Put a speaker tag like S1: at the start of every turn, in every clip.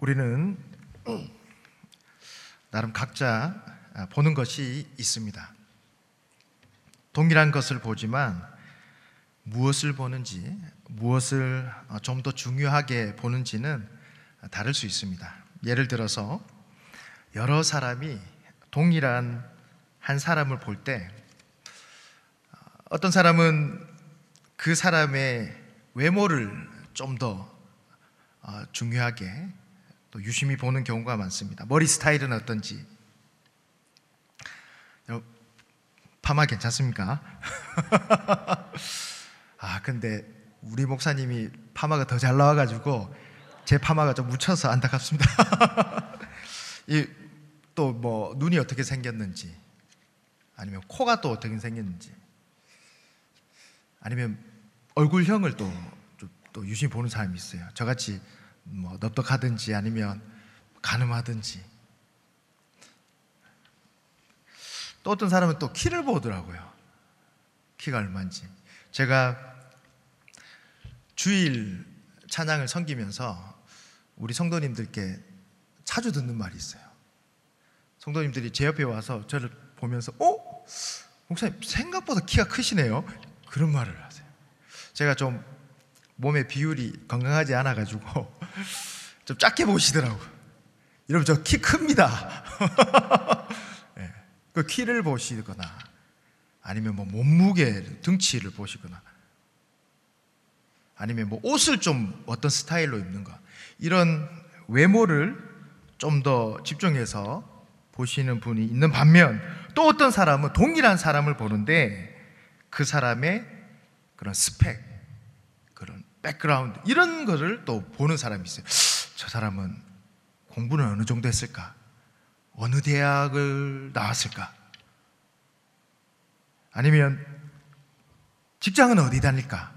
S1: 우리는 나름 각자 보는 것이 있습니다. 동일한 것을 보지만 무엇을 보는지, 무엇을 좀 더 중요하게 보는지는 다를 수 있습니다. 예를 들어서 여러 사람이 동일한 한 사람을 볼 때 어떤 사람은 그 사람의 외모를 좀 더 중요하게 또 유심히 보는 경우가 많습니다. 머리 스타일은 어떤지. 파마 괜찮습니까? 근데 우리 목사님이 파마가 더 잘 나와가지고 제 파마가 좀 묻혀서 안타깝습니다. 또 뭐 눈이 어떻게 생겼는지, 아니면 코가 또 어떻게 생겼는지, 아니면 얼굴형을 또 유심히 보는 사람이 있어요. 저같이 뭐 넙떡하든지 아니면 가늠하든지. 또 어떤 사람은 또 키를 보더라고요. 키가 얼마인지. 제가 주일 찬양을 섬기면서 우리 성도님들께 자주 듣는 말이 있어요. 성도님들이 제 옆에 와서 저를 보면서 목사님 생각보다 키가 크시네요, 그런 말을 하세요. 제가 좀 몸의 비율이 건강하지 않아가지고 좀 작게 보시더라고요. 여러분, 저 키 큽니다. 네. 그 키를 보시거나 아니면 뭐 몸무게, 등치를 보시거나 아니면 뭐 옷을 좀 어떤 스타일로 입는가, 이런 외모를 좀 더 집중해서 보시는 분이 있는 반면, 또 어떤 사람은 동일한 사람을 보는데 그 사람의 그런 스펙, 그런 백그라운드, 이런 거를 또 보는 사람이 있어요. 저 사람은 공부는 어느 정도 했을까? 어느 대학을 나왔을까? 아니면 직장은 어디 다닐까?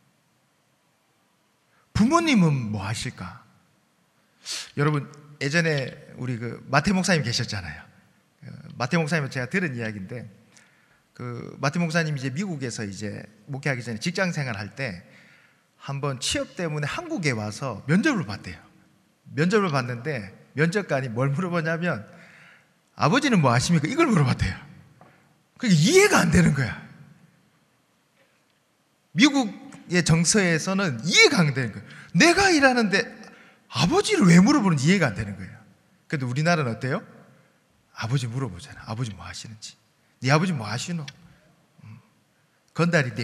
S1: 부모님은 뭐 하실까? 여러분, 예전에 우리 마태 목사님 계셨잖아요. 마태 목사님은 제가 들은 이야기인데, 마태 목사님이 이제 미국에서 이제 목회하기 전에 직장 생활할 때 한번 취업 때문에 한국에 와서 면접을 봤대요. 면접을 봤는데 면접관이 뭘 물어보냐면, 아버지는 뭐 하십니까? 이걸 물어봤대요. 그게 이해가 안 되는 거야. 미국의 정서에서는 이해가 안 되는 거예요. 내가 일하는데 아버지를 왜 물어보는지 이해가 안 되는 거예요. 근데 우리나라는 어때요? 아버지 물어보잖아. 아버지 뭐 하시는지. 네 아버지 뭐 하시노? 건달인데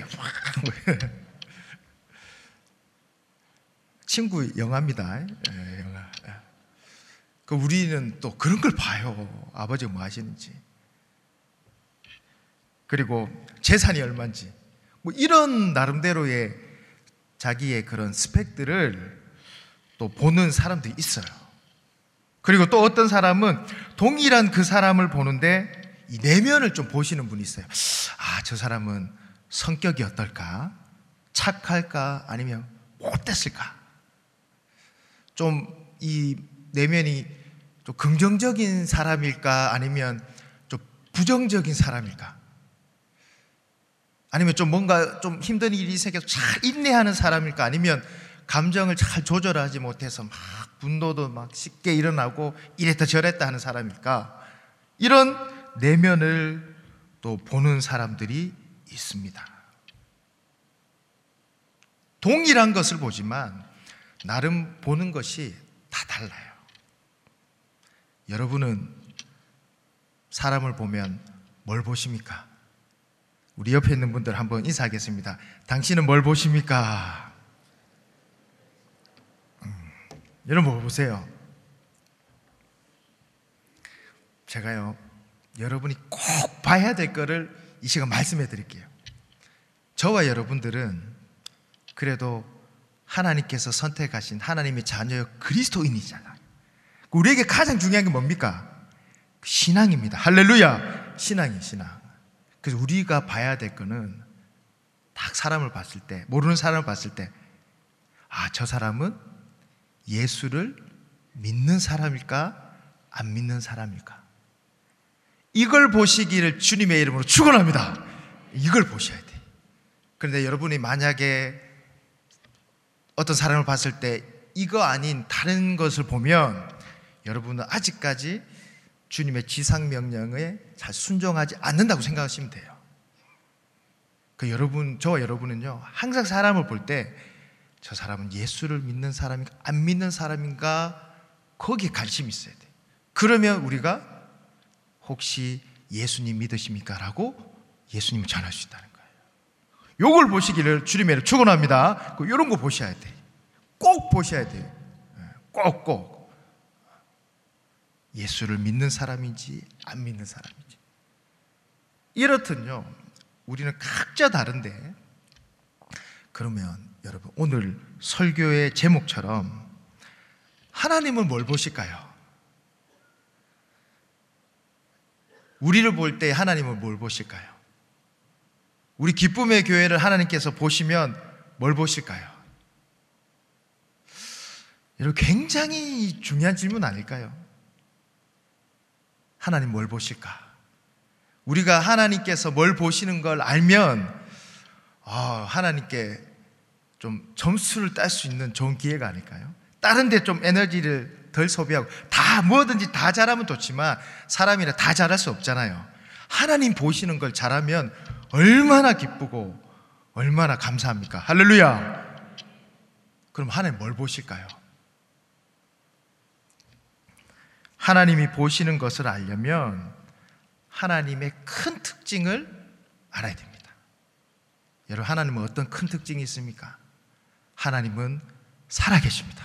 S1: 친구 영화입니다. 영화. 우리는 또 그런 걸 봐요. 아버지가 뭐 하시는지, 그리고 재산이 얼마인지, 뭐 이런 나름대로의 자기의 그런 스펙들을 또 보는 사람들이 있어요. 그리고 또 어떤 사람은 동일한 그 사람을 보는데 이 내면을 좀 보시는 분이 있어요. 저 사람은 성격이 어떨까? 착할까? 아니면 못됐을까? 좀 이 내면이 좀 긍정적인 사람일까? 아니면 좀 부정적인 사람일까? 아니면 좀 뭔가 좀 힘든 일이 생겨서 잘 인내하는 사람일까? 아니면 감정을 잘 조절하지 못해서 막 분노도 막 쉽게 일어나고 이랬다 저랬다 하는 사람일까? 이런 내면을 또 보는 사람들이 있습니다. 동일한 것을 보지만 나름 보는 것이 다 달라요. 여러분은 사람을 보면 뭘 보십니까? 우리 옆에 있는 분들 한번 인사하겠습니다. 당신은 뭘 보십니까? 여러분 뭐 보세요? 제가요, 여러분이 꼭 봐야 될 거를 이 시간 말씀해 드릴게요. 저와 여러분들은 그래도 하나님께서 선택하신 하나님의 자녀의 그리스도인이잖아요. 우리에게 가장 중요한 게 뭡니까? 신앙입니다. 할렐루야! 신앙이에요, 신앙. 그래서 우리가 봐야 될 거는 딱 사람을 봤을 때, 모르는 사람을 봤을 때, 저 사람은 예수를 믿는 사람일까? 안 믿는 사람일까? 이걸 보시기를 주님의 이름으로 축원합니다. 이걸 보셔야 돼. 그런데 여러분이 만약에 어떤 사람을 봤을 때 이거 아닌 다른 것을 보면 여러분은 아직까지 주님의 지상명령에 잘 순종하지 않는다고 생각하시면 돼요. 저와 여러분은요, 항상 사람을 볼 때 저 사람은 예수를 믿는 사람인가 안 믿는 사람인가 거기에 관심이 있어야 돼요. 그러면 우리가 혹시 예수님 믿으십니까? 라고 예수님을 전할 수 있다는 거예요. 요걸 보시기를 주님의 축원합니다. 이런 거 보셔야 돼요. 꼭 보셔야 돼요. 꼭 예수를 믿는 사람인지 안 믿는 사람인지. 이렇든요, 우리는 각자 다른데, 그러면 여러분 오늘 설교의 제목처럼 하나님은 뭘 보실까요? 우리를 볼 때 하나님은 뭘 보실까요? 우리 기쁨의 교회를 하나님께서 보시면 뭘 보실까요? 여러분, 굉장히 중요한 질문 아닐까요? 하나님 뭘 보실까? 우리가 하나님께서 뭘 보시는 걸 알면 하나님께 좀 점수를 딸 수 있는 좋은 기회가 아닐까요? 다른 데 좀 에너지를 덜 소비하고, 다 뭐든지 다 잘하면 좋지만 사람이라 다 잘할 수 없잖아요. 하나님 보시는 걸 잘하면 얼마나 기쁘고 얼마나 감사합니까? 할렐루야. 그럼 하나님 뭘 보실까요? 하나님이 보시는 것을 알려면 하나님의 큰 특징을 알아야 됩니다. 여러분, 하나님은 어떤 큰 특징이 있습니까? 하나님은 살아계십니다.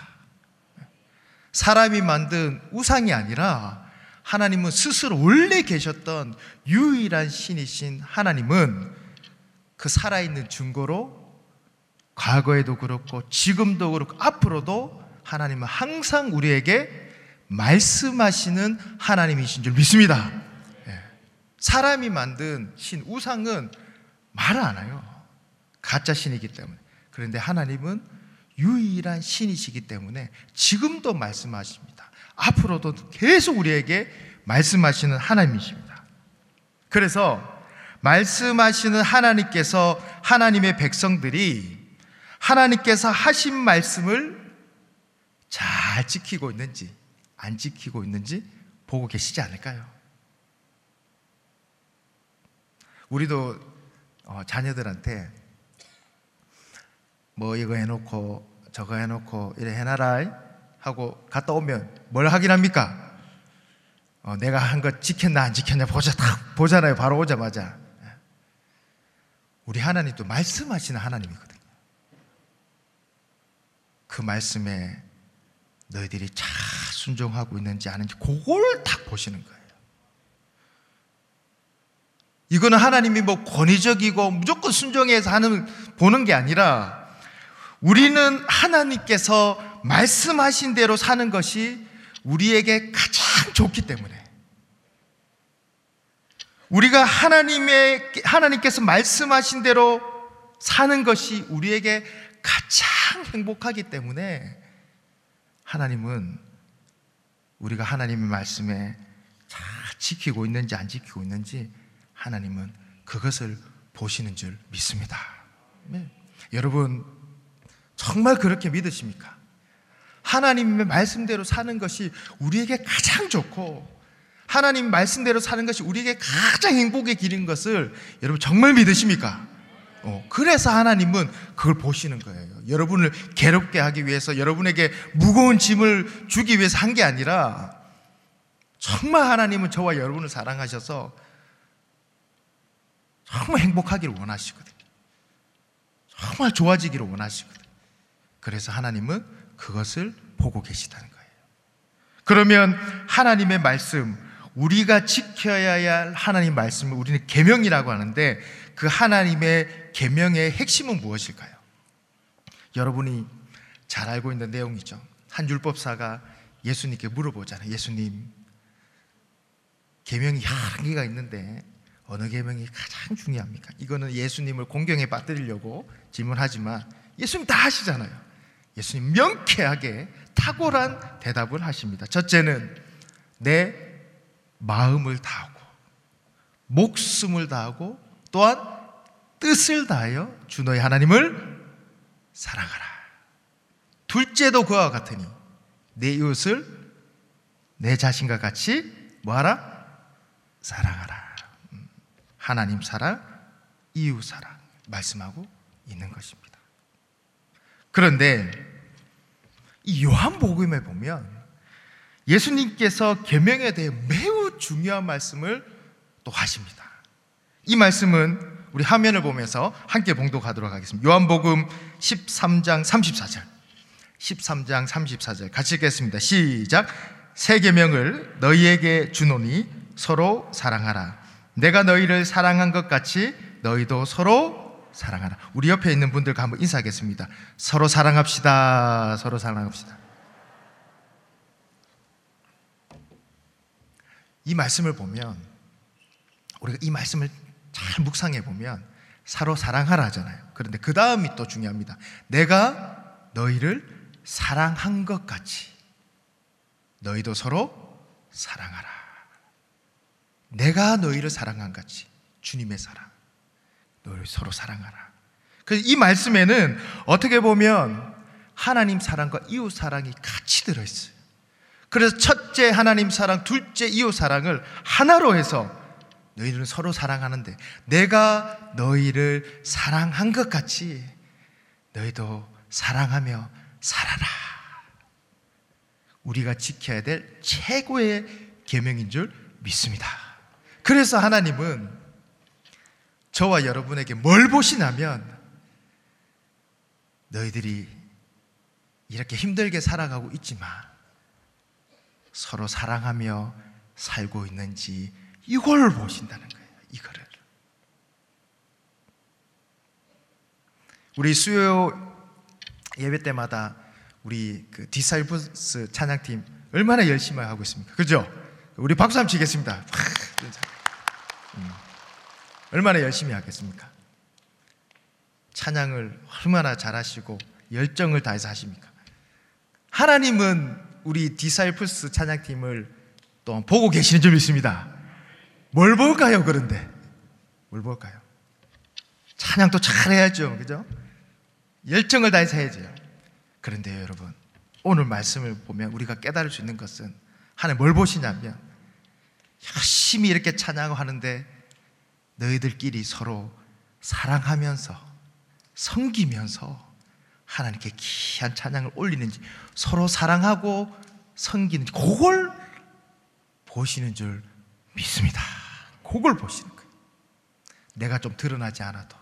S1: 사람이 만든 우상이 아니라 하나님은 스스로 원래 계셨던 유일한 신이신 하나님은 그 살아있는 증거로 과거에도 그렇고 지금도 그렇고 앞으로도 하나님은 항상 우리에게 말씀하시는 하나님이신 줄 믿습니다. 사람이 만든 신, 우상은 말을 안 해요. 가짜 신이기 때문에. 그런데 하나님은 유일한 신이시기 때문에 지금도 말씀하십니다. 앞으로도 계속 우리에게 말씀하시는 하나님이십니다. 그래서 말씀하시는 하나님께서 하나님의 백성들이 하나님께서 하신 말씀을 잘 지키고 있는지 안 지키고 있는지 보고 계시지 않을까요? 우리도 자녀들한테 뭐 이거 해놓고 저거 해놓고 이래 해놔라 하고 갔다 오면 뭘 확인합니까? 내가 한 거 지켰나 안 지켰냐 딱 보잖아요. 바로 오자마자. 우리 하나님도 말씀하시는 하나님이거든요. 그 말씀에 너희들이 잘 순종하고 있는지 아닌지 그걸 딱 보시는 거예요. 이거는 하나님이 뭐 권위적이고 무조건 순종해서 보는 게 아니라, 우리는 하나님께서 말씀하신 대로 사는 것이 우리에게 가장 좋기 때문에, 우리가 하나님께서 말씀하신 대로 사는 것이 우리에게 가장 행복하기 때문에, 하나님은 우리가 하나님의 말씀에 잘 지키고 있는지 안 지키고 있는지 하나님은 그것을 보시는 줄 믿습니다. 네. 여러분, 정말 그렇게 믿으십니까? 하나님의 말씀대로 사는 것이 우리에게 가장 좋고 하나님 말씀대로 사는 것이 우리에게 가장 행복의 길인 것을 여러분 정말 믿으십니까? 그래서 하나님은 그걸 보시는 거예요. 여러분을 괴롭게 하기 위해서, 여러분에게 무거운 짐을 주기 위해서 한 게 아니라, 정말 하나님은 저와 여러분을 사랑하셔서 정말 행복하기를 원하시거든요. 정말 좋아지기를 원하시거든요. 그래서 하나님은 그것을 보고 계시다는 거예요. 그러면 하나님의 말씀, 우리가 지켜야 할 하나님 말씀을 우리는 계명이라고 하는데, 그 하나님의 계명의 핵심은 무엇일까요? 여러분이 잘 알고 있는 내용이죠. 한 율법사가 예수님께 물어보잖아요. 예수님, 계명이 여러 개가 있는데 어느 계명이 가장 중요합니까? 이거는 예수님을 공경에 빠뜨리려고 질문하지만 예수님 다 하시잖아요. 예수님 명쾌하게 탁월한 대답을 하십니다. 첫째는 내 마음을 다하고 목숨을 다하고 또한 뜻을 다하여 주 너의 하나님을 사랑하라. 둘째도 그와 같으니 내 이웃을 내 자신과 같이 뭐하라? 사랑하라. 하나님 사랑, 이웃 사랑 말씀하고 있는 것입니다. 그런데 이 요한복음에 보면 예수님께서 계명에 대해 매우 중요한 말씀을 또 하십니다. 이 말씀은 우리 화면을 보면서 함께 봉독하도록 하겠습니다. 요한복음 13장 34절 13장 34절 같이 읽겠습니다. 시작. 새 계명을 너희에게 주노니 서로 사랑하라. 내가 너희를 사랑한 것 같이 너희도 서로 사랑하라. 우리 옆에 있는 분들과 한번 인사하겠습니다. 서로 사랑합시다. 서로 사랑합시다. 이 말씀을 보면, 우리가 이 말씀을 잘 묵상해 보면 서로 사랑하라 하잖아요. 그런데 그 다음이 또 중요합니다. 내가 너희를 사랑한 것 같이 너희도 서로 사랑하라. 내가 너희를 사랑한 것 같이, 주님의 사랑, 너희를 서로 사랑하라. 그래서 이 말씀에는 어떻게 보면 하나님 사랑과 이웃 사랑이 같이 들어있어요. 그래서 첫째 하나님 사랑, 둘째 이웃 사랑을 하나로 해서 너희들은 서로 사랑하는데 내가 너희를 사랑한 것 같이 너희도 사랑하며 살아라. 우리가 지켜야 될 최고의 계명인 줄 믿습니다. 그래서 하나님은 저와 여러분에게 뭘 보시냐면 너희들이 이렇게 힘들게 살아가고 있지만 서로 사랑하며 살고 있는지 이걸 보신다는 거예요. 이거를. 우리 수요 예배 때마다 우리 그 디사이플스 찬양팀 얼마나 열심히 하고 있습니까? 그죠? 우리 박수 한번 치겠습니다. 얼마나 열심히 하겠습니까? 찬양을 얼마나 잘하시고 열정을 다해서 하십니까? 하나님은 우리 디사이플스 찬양팀을 또 보고 계시는 줄 믿습니다. 뭘 볼까요? 그런데 뭘 볼까요? 찬양도 잘해야죠. 그죠? 열정을 다해서 해야죠. 그런데요, 여러분, 오늘 말씀을 보면 우리가 깨달을 수 있는 것은 하나님 뭘 보시냐면 열심히 이렇게 찬양을 하는데 너희들끼리 서로 사랑하면서 섬기면서 하나님께 귀한 찬양을 올리는지, 서로 사랑하고 섬기는지, 그걸 보시는 줄 믿습니다. 그걸 보시는 거예요. 내가 좀 드러나지 않아도,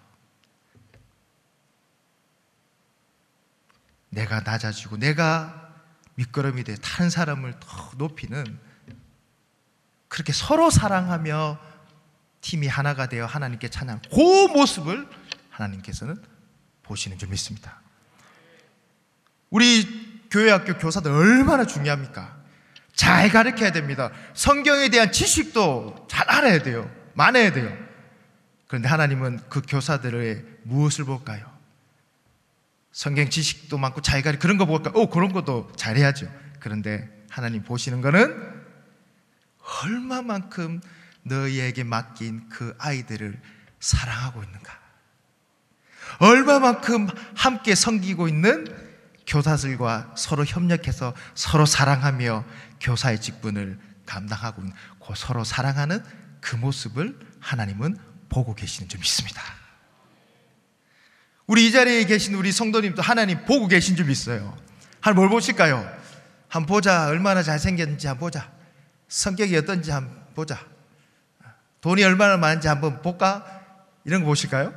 S1: 내가 낮아지고 내가 밑거름이 돼 다른 사람을 더 높이는, 그렇게 서로 사랑하며 팀이 하나가 되어 하나님께 찬양, 그 모습을 하나님께서는 보시는 줄 믿습니다. 우리 교회학교 교사들 얼마나 중요합니까? 잘 가르쳐야 됩니다. 성경에 대한 지식도 잘 알아야 돼요. 많아야 돼요. 그런데 하나님은 그 교사들의 무엇을 볼까요? 성경 지식도 많고 잘 가르쳐, 그런 거 볼까요? 그런 것도 잘해야죠. 그런데 하나님 보시는 거는 얼마만큼 너희에게 맡긴 그 아이들을 사랑하고 있는가, 얼마만큼 함께 섬기고 있는 교사들과 서로 협력해서 서로 사랑하며 교사의 직분을 감당하고 있는 그 서로 사랑하는 그 모습을 하나님은 보고 계시는 줄 믿습니다. 우리 이 자리에 계신 우리 성도님도 하나님 보고 계신 줄 믿어요. 하나님 뭘 보실까요? 한번 보자. 얼마나 잘생겼는지 한번 보자. 성격이 어떤지 한번 보자. 돈이 얼마나 많은지 한번 볼까? 이런 거 보실까요?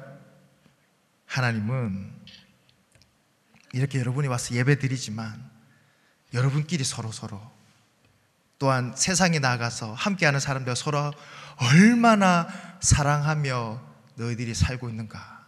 S1: 하나님은 이렇게 여러분이 와서 예배 드리지만 여러분끼리 서로 또한 세상에 나가서 함께하는 사람들 서로 얼마나 사랑하며 너희들이 살고 있는가,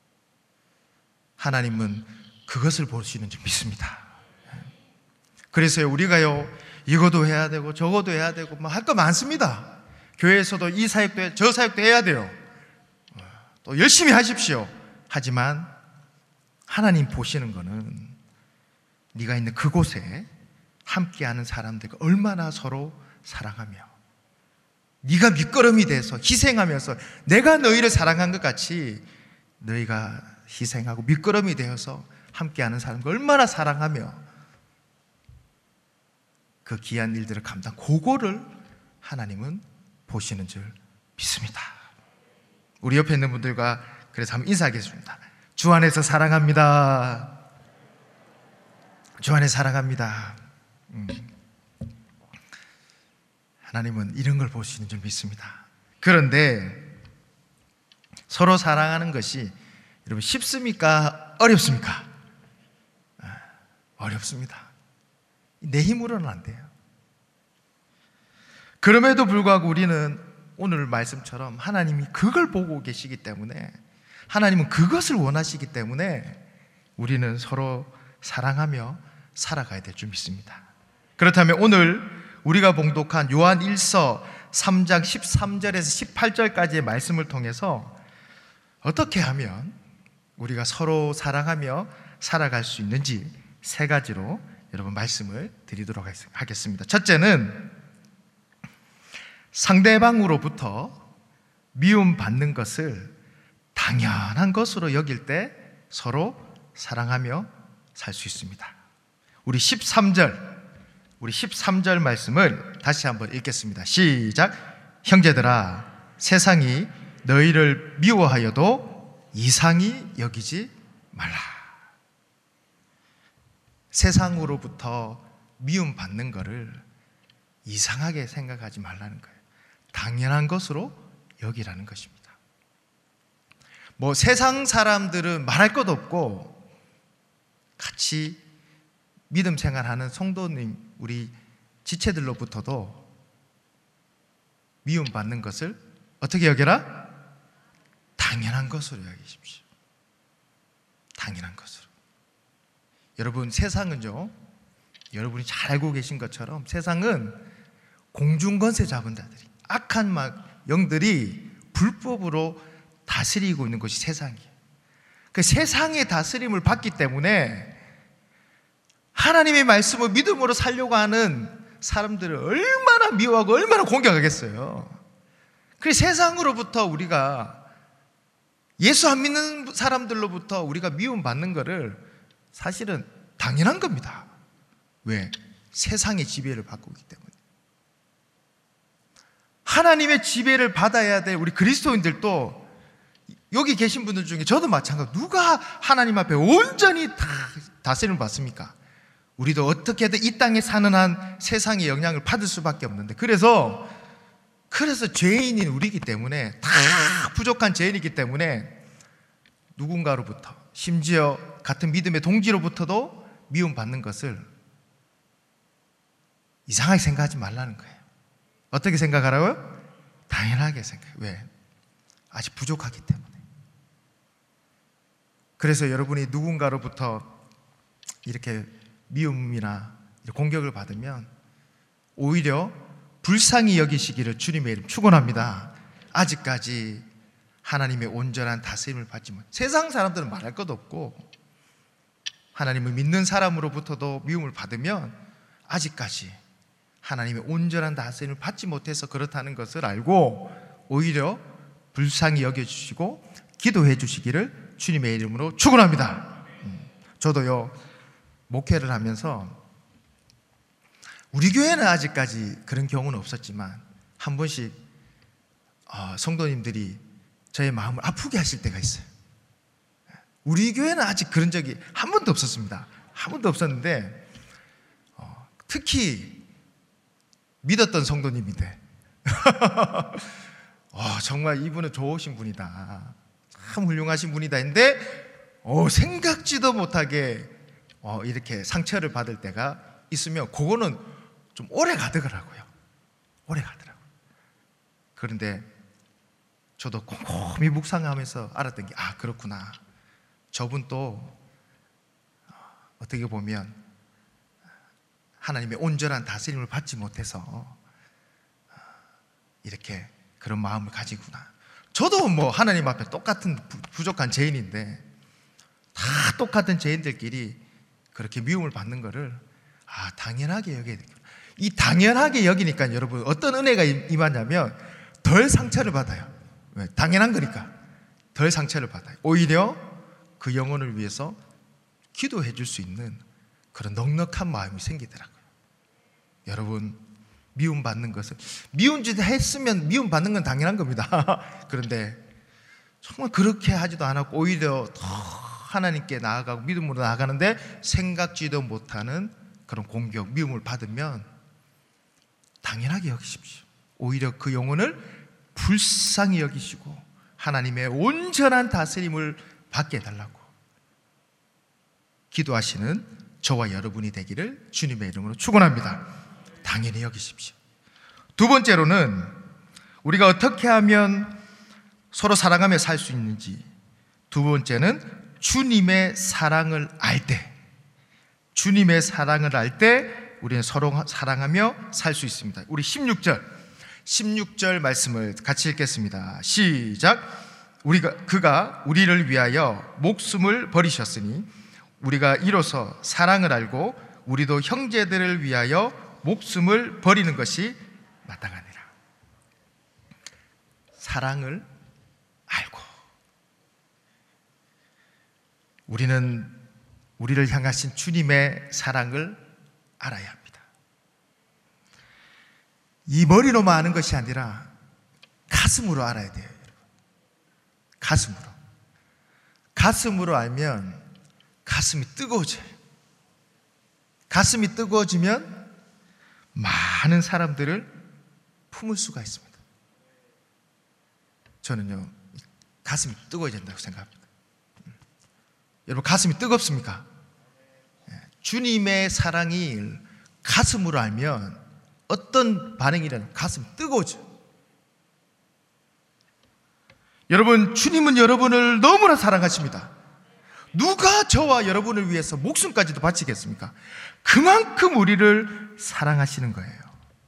S1: 하나님은 그것을 보시는 줄 믿습니다. 그래서요, 우리가요 이것도 해야 되고 저것도 해야 되고 뭐 할 거 많습니다. 교회에서도 이 사역도 해야, 저 사역도 해야 돼요. 또 열심히 하십시오. 하지만 하나님 보시는 거는 네가 있는 그곳에 함께하는 사람들과 얼마나 서로 사랑하며 네가 밑거름이 돼서 희생하면서 내가 너희를 사랑한 것 같이 너희가 희생하고 밑거름이 되어서 함께하는 사람과 얼마나 사랑하며 그 귀한 일들을 그거를 하나님은 보시는 줄 믿습니다. 우리 옆에 있는 분들과 그래서 한번 인사하겠습니다. 주 안에서 사랑합니다. 주 안에 사랑합니다. 하나님은 이런 걸 보시는 줄 믿습니다. 그런데 서로 사랑하는 것이 여러분 쉽습니까? 어렵습니까? 어렵습니다. 내 힘으로는 안 돼요. 그럼에도 불구하고 우리는 오늘 말씀처럼 하나님이 그걸 보고 계시기 때문에, 하나님은 그것을 원하시기 때문에 우리는 서로 사랑하며 살아가야 될 줄 믿습니다. 그렇다면 오늘 우리가 봉독한 요한 1서 3장 13절에서 18절까지의 말씀을 통해서 어떻게 하면 우리가 서로 사랑하며 살아갈 수 있는지 세 가지로 여러분 말씀을 드리도록 하겠습니다. 첫째는 상대방으로부터 미움받는 것을 당연한 것으로 여길 때 서로 사랑하며 살 수 있습니다. 우리 13절 말씀을 다시 한번 읽겠습니다. 시작. 형제들아, 세상이 너희를 미워하여도 이상히 여기지 말라. 세상으로부터 미움받는 것을 이상하게 생각하지 말라는 거예요. 당연한 것으로 여기라는 것입니다. 세상 사람들은 말할 것도 없고 같이 믿음 생활하는 성도님, 우리 지체들로부터도 미움받는 것을 어떻게 여겨라? 당연한 것으로 여기십시오. 당연한 것으로. 여러분, 세상은요, 여러분이 잘 알고 계신 것처럼 세상은 공중권세 잡은 자들이, 악한 영들이 불법으로 다스리고 있는 것이 세상이에요. 그 세상의 다스림을 받기 때문에 하나님의 말씀을 믿음으로 살려고 하는 사람들을 얼마나 미워하고 얼마나 공격하겠어요. 그래서 세상으로부터 우리가, 예수 안 믿는 사람들로부터 우리가 미움받는 것을 사실은 당연한 겁니다. 왜? 세상의 지배를 받고 있기 때문에. 하나님의 지배를 받아야 될 우리 그리스도인들도, 여기 계신 분들 중에 저도 마찬가지로, 누가 하나님 앞에 온전히 다 다스림을 받습니까? 우리도 어떻게든 이 땅에 사는 한 세상의 영향을 받을 수밖에 없는데, 그래서 죄인인 우리이기 때문에, 다 부족한 죄인이기 때문에 누군가로부터, 심지어 같은 믿음의 동지로부터도 미움받는 것을 이상하게 생각하지 말라는 거예요. 어떻게 생각하라고요? 당연하게 생각해요. 왜? 아직 부족하기 때문에. 그래서 여러분이 누군가로부터 이렇게 미움이나 공격을 받으면 오히려 불쌍히 여기시기를 주님의 이름 축원합니다. 아직까지 하나님의 온전한 다스림을 받지 못. 세상 사람들은 말할 것도 없고, 하나님을 믿는 사람으로부터도 미움을 받으면 아직까지 하나님의 온전한 다스림을 받지 못해서 그렇다는 것을 알고 오히려 불쌍히 여겨주시고 기도해 주시기를 주님의 이름으로 축원합니다. 저도요, 목회를 하면서 우리 교회는 아직까지 그런 경우는 없었지만 한 번씩 성도님들이 저의 마음을 아프게 하실 때가 있어요. 우리 교회는 아직 그런 적이 한 번도 없었습니다. 한 번도 없었는데 특히 믿었던 성도님인데 정말 이분은 좋으신 분이다, 참 훌륭하신 분이다 했는데 생각지도 못하게 이렇게 상처를 받을 때가 있으면 그거는 좀 오래 가더라고요. 오래 가더라고요. 그런데 저도 곰곰이 묵상하면서 알았던 게, 그렇구나. 저분 또 어떻게 보면 하나님의 온전한 다스림을 받지 못해서 이렇게 그런 마음을 가지구나. 저도 하나님 앞에 똑같은 부족한 죄인인데 다 똑같은 죄인들끼리 그렇게 미움을 받는 거를 당연하게 여겨야 되겠구나. 이 당연하게 여기니까 여러분 어떤 은혜가 임하냐면 덜 상처를 받아요. 왜? 당연한 거니까 덜 상처를 받아요. 오히려 그 영혼을 위해서 기도해 줄 수 있는 그런 넉넉한 마음이 생기더라고요. 여러분, 미움받는 것은, 미운 짓 했으면 미움받는 건 당연한 겁니다. 그런데 정말 그렇게 하지도 않았고 오히려 더 하나님께 나아가고 믿음으로 나아가는데 생각지도 못하는 그런 공격, 미움을 받으면 당연하게 여기십시오. 오히려 그 영혼을 불쌍히 여기시고 하나님의 온전한 다스림을 받게 해달라고 기도하시는 저와 여러분이 되기를 주님의 이름으로 축원합니다. 당연히 여기십시오. 두 번째로는 우리가 어떻게 하면 서로 사랑하며 살 수 있는지, 두 번째는 주님의 사랑을 알 때, 주님의 사랑을 알 때 우리는 서로 사랑하며 살 수 있습니다. 우리 16절 말씀을 같이 읽겠습니다. 시작. 그가 우리를 위하여 목숨을 버리셨으니 우리가 이로써 사랑을 알고 우리도 형제들을 위하여 목숨을 버리는 것이 마땅하니라. 사랑을 알고 우리는 우리를 향하신 주님의 사랑을 알아야 합니다. 이 머리로만 아는 것이 아니라 가슴으로 알아야 돼요. 여러분. 가슴으로 알면 가슴이 뜨거워져요. 가슴이 뜨거워지면 많은 사람들을 품을 수가 있습니다. 저는요, 가슴이 뜨거워진다고 생각합니다. 여러분, 가슴이 뜨겁습니까? 주님의 사랑이 가슴으로 알면 어떤 반응이 일어나요? 가슴이 뜨거워져요. 여러분, 주님은 여러분을 너무나 사랑하십니다. 누가 저와 여러분을 위해서 목숨까지도 바치겠습니까? 그만큼 우리를 사랑하시는 거예요.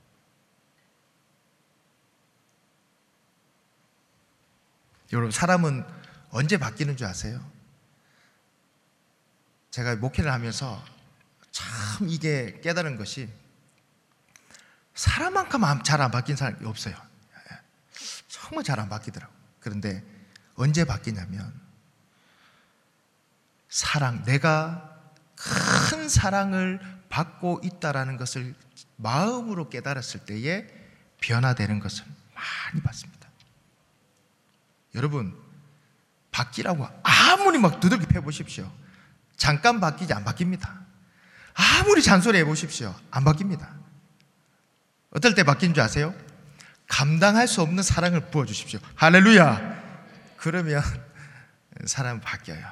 S1: 여러분, 사람은 언제 바뀌는 줄 아세요? 제가 목회를 하면서 참 이게 깨달은 것이, 사람만큼 잘 안 바뀐 사람이 없어요. 정말 잘 안 바뀌더라고요. 그런데 언제 바뀌냐면, 내가 큰 사랑을 받고 있다라는 것을 마음으로 깨달았을 때에 변화되는 것을 많이 봤습니다. 여러분, 바뀌라고 아무리 막 두들겨 패보십시오. 잠깐 바뀌지 안 바뀝니다. 아무리 잔소리 해보십시오. 안 바뀝니다. 어떨 때 바뀐 줄 아세요? 감당할 수 없는 사랑을 부어주십시오. 할렐루야. 그러면 사람은 바뀌어요.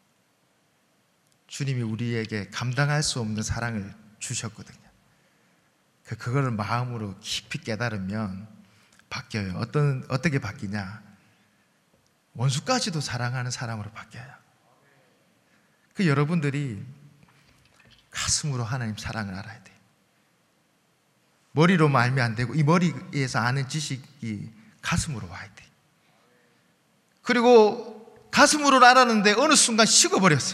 S1: 주님이 우리에게 감당할 수 없는 사랑을 주셨거든요. 그거를 마음으로 깊이 깨달으면 바뀌어요. 어떻게 바뀌냐? 원수까지도 사랑하는 사람으로 바뀌어요. 여러분들이 가슴으로 하나님 사랑을 알아야 돼요. 머리로만 알면 안 되고 이 머리에서 아는 지식이 가슴으로 와야 돼요. 그리고 가슴으로 알았는데 어느 순간 식어버렸어요.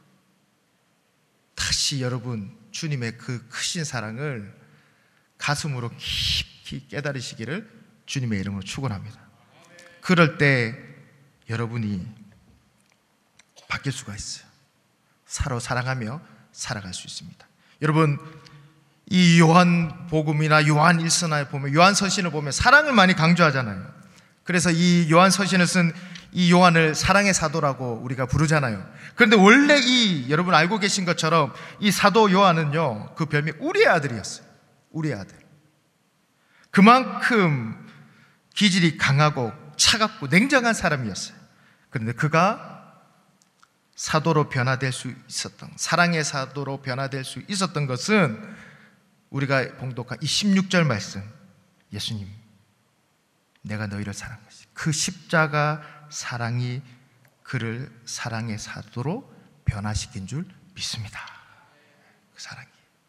S1: 다시 여러분, 주님의 그 크신 사랑을 가슴으로 깊이 깨달으시기를 주님의 이름으로 축원합니다. 그럴 때 여러분이 바뀔 수가 있어요. 서로 사랑하며 살아갈 수 있습니다. 여러분, 이 요한복음이나 요한일서나 보면, 요한서신을 보면 사랑을 많이 강조하잖아요. 그래서 이 요한서신을 쓴 이 요한을 사랑의 사도라고 우리가 부르잖아요. 그런데 원래 여러분 알고 계신 것처럼 이 사도 요한은요, 그 별명이 우리의 아들이었어요. 우리의 아들. 그만큼 기질이 강하고 차갑고 냉정한 사람이었어요. 그런데 그가 사도로 변화될 수 있었던, 사랑의 사도로 변화될 수 있었던 것은 우리가 봉독한 이 16절 말씀, 예수님, 내가 너희를 사랑한 것이, 그 십자가 사랑이 그를 사랑의 사도로 변화시킨 줄 믿습니다. 그 사랑이.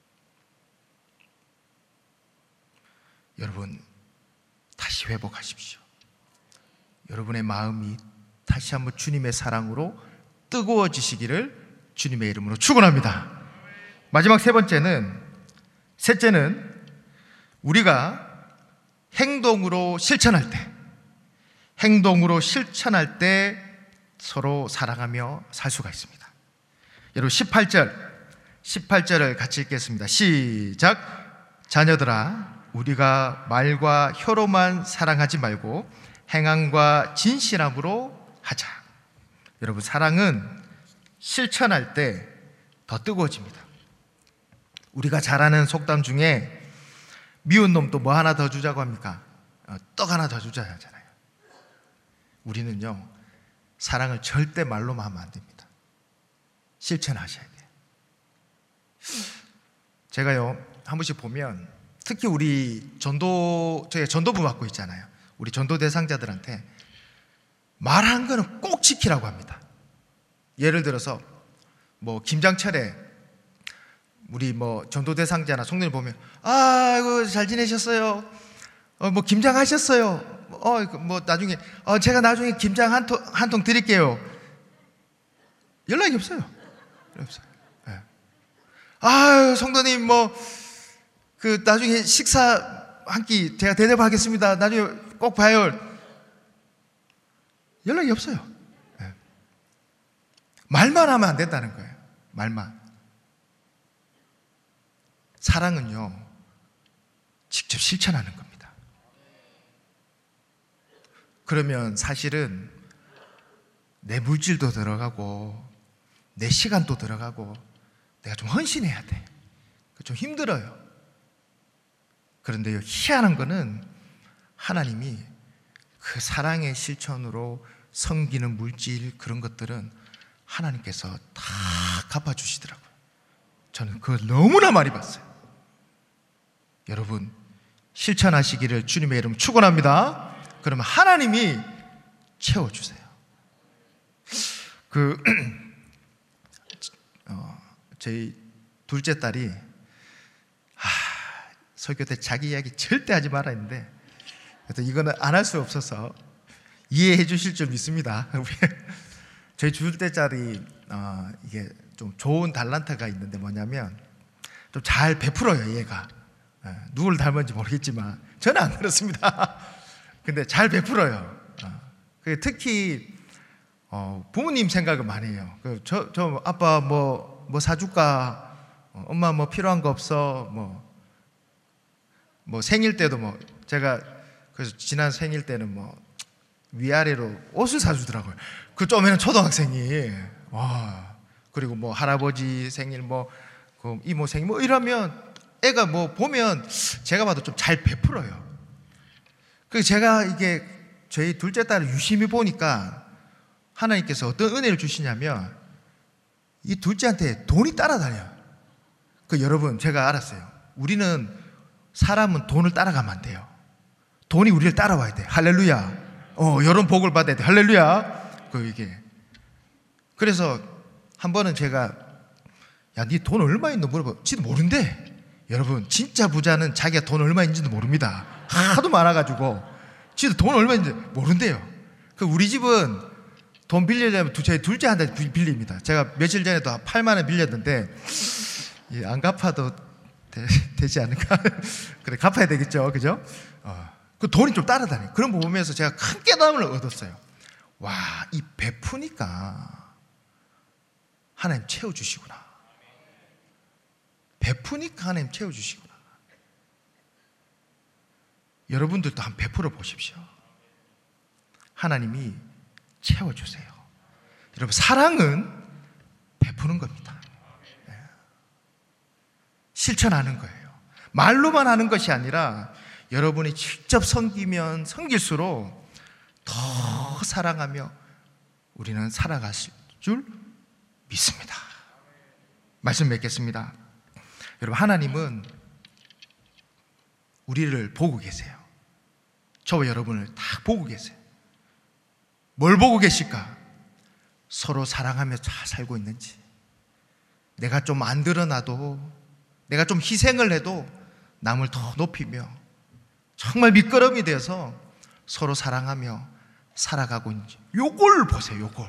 S1: 여러분, 다시 회복하십시오. 여러분의 마음이 다시 한번 주님의 사랑으로 뜨거워지시기를 주님의 이름으로 축원합니다. 마지막 셋째는 우리가 행동으로 실천할 때 서로 사랑하며 살 수가 있습니다. 여러분 18절을 같이 읽겠습니다. 시작. 자녀들아, 우리가 말과 혀로만 사랑하지 말고 행함과 진실함으로 하자. 여러분, 사랑은 실천할 때 더 뜨거워집니다. 우리가 잘 아는 속담 중에 미운 놈 또 뭐 하나 더 주자고 합니까? 떡 하나 더 주자 하잖아요. 우리는요, 사랑을 절대 말로만 하면 안 됩니다. 실천하셔야 돼요. 제가요, 한 번씩 보면 특히 우리 저희 전도부 맡고 있잖아요. 우리 전도 대상자들한테 말한 거는 꼭 지키라고 합니다. 예를 들어서 뭐 김장철에 우리 뭐 전도 대상자나 성도님 보면 아이고 잘 지내셨어요. 뭐 김장하셨어요. 뭐 나중에 제가 나중에 김장 한 통 드릴게요. 연락이 없어요. 네. 아유 성도님 뭐 그 나중에 식사 한 끼 제가 대접하겠습니다. 나중에 꼭 봐요. 연락이 없어요. 네. 말만 하면 안 된다는 거예요. 말만. 사랑은요, 직접 실천하는 겁니다. 그러면 사실은 내 물질도 들어가고 내 시간도 들어가고 내가 좀 헌신해야 돼. 좀 힘들어요. 그런데요, 희한한 거는 하나님이 그 사랑의 실천으로 섬기는 물질 그런 것들은 하나님께서 다 갚아주시더라고요. 저는 그걸 너무나 많이 봤어요. 여러분, 실천하시기를 주님의 이름 축원합니다. 그러면 하나님이 채워주세요. 저희 둘째 딸이 설교 때 자기 이야기 절대 하지 말아 했는데 이거는 안 할 수 없어서 이해해 주실 줄 믿습니다. 저희 둘째 딸이 이게 좀 좋은 달란트가 있는데 뭐냐면 좀 잘 베풀어요. 얘가 누구를 닮았는지 모르겠지만 저는 안 그렇습니다. 근데 잘 베풀어요. 특히 부모님 생각을 많이 해요. 저 아빠 뭐 사줄까? 엄마 뭐 필요한 거 없어? 뭐 생일 때도 뭐 제가 그래서 지난 생일 때는 뭐 위아래로 옷을 사주더라고요. 그 좀에는 초등학생이 그리고 뭐 할아버지 생일 그 이모 생일 이러면 애가 뭐 보면 제가 봐도 좀 잘 베풀어요. 그래서 제가 이게 저희 둘째 딸을 유심히 보니까 하나님께서 어떤 은혜를 주시냐면 이 둘째한테 돈이 따라다녀요. 여러분 제가 알았어요. 우리는 사람은 돈을 따라가면 안 돼요. 돈이 우리를 따라와야 돼. 할렐루야. 이런 복을 받아야 돼. 할렐루야. 이게 그래서 한 번은 제가 야, 네 돈 얼마 있노 물어봐. 지도 모른대. 여러분 진짜 부자는 자기가 돈 얼마 있는지도 모릅니다. 하도 많아가지고 지도 돈 얼마 있는지 모른대요. 우리 집은 돈 빌리려면 제 둘째한테 빌립니다. 제가 며칠 전에도 8만 원 빌렸는데 안 갚아도 되지 않을까? 그래 갚아야 되겠죠, 그죠? 그 돈이 좀 따라다녀. 그런 거 보면서 제가 큰 깨달음을 얻었어요. 와, 이 베푸니까 하나님 채워주시구나. 베푸니까 하나님 채워주시구나. 여러분들도 한번 베풀어 보십시오. 하나님이 채워주세요. 여러분, 사랑은 베푸는 겁니다. 실천하는 거예요. 말로만 하는 것이 아니라 여러분이 직접 섬기면 섬길수록 더 사랑하며 우리는 살아갈 줄 믿습니다. 말씀 맺겠습니다. 여러분, 하나님은 우리를 보고 계세요. 저와 여러분을 다 보고 계세요. 뭘 보고 계실까? 서로 사랑하며 잘 살고 있는지. 내가 좀 안 드러나도, 내가 좀 희생을 해도 남을 더 높이며 정말 밑거름이 되어서 서로 사랑하며 살아가고 있는지, 요걸 보세요. 요걸.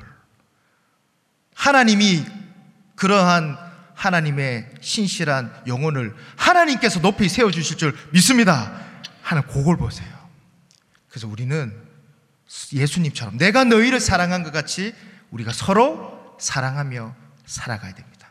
S1: 하나님이 그러한 하나님의 신실한 영혼을 하나님께서 높이 세워주실 줄 믿습니다 하는 그걸 보세요. 그래서 우리는 예수님처럼 내가 너희를 사랑한 것 같이 우리가 서로 사랑하며 살아가야 됩니다.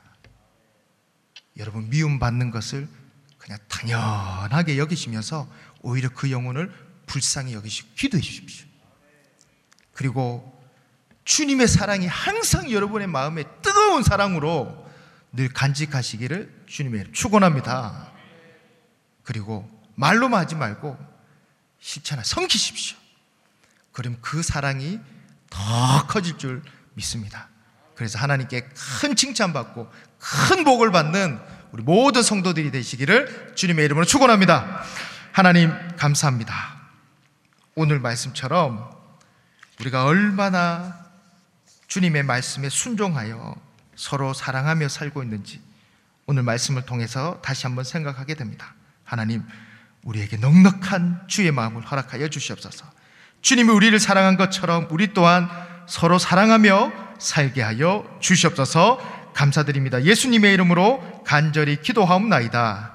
S1: 여러분 미움받는 것을 그냥 당연하게 여기시면서 오히려 그 영혼을 불쌍히 여기시고 기도해 주십시오. 그리고 주님의 사랑이 항상 여러분의 마음에 뜨거운 사랑으로 늘 간직하시기를 주님의 이름으로 축원합니다. 그리고 말로만 하지 말고 실천하 섬기십시오. 그럼 그 사랑이 더 커질 줄 믿습니다. 그래서 하나님께 큰 칭찬받고 큰 복을 받는 우리 모든 성도들이 되시기를 주님의 이름으로 축원합니다. 하나님 감사합니다. 오늘 말씀처럼 우리가 얼마나 주님의 말씀에 순종하여 서로 사랑하며 살고 있는지 오늘 말씀을 통해서 다시 한번 생각하게 됩니다. 하나님, 우리에게 넉넉한 주의 마음을 허락하여 주시옵소서. 주님이 우리를 사랑한 것처럼 우리 또한 서로 사랑하며 살게 하여 주시옵소서. 감사드립니다. 예수님의 이름으로 간절히 기도하옵나이다.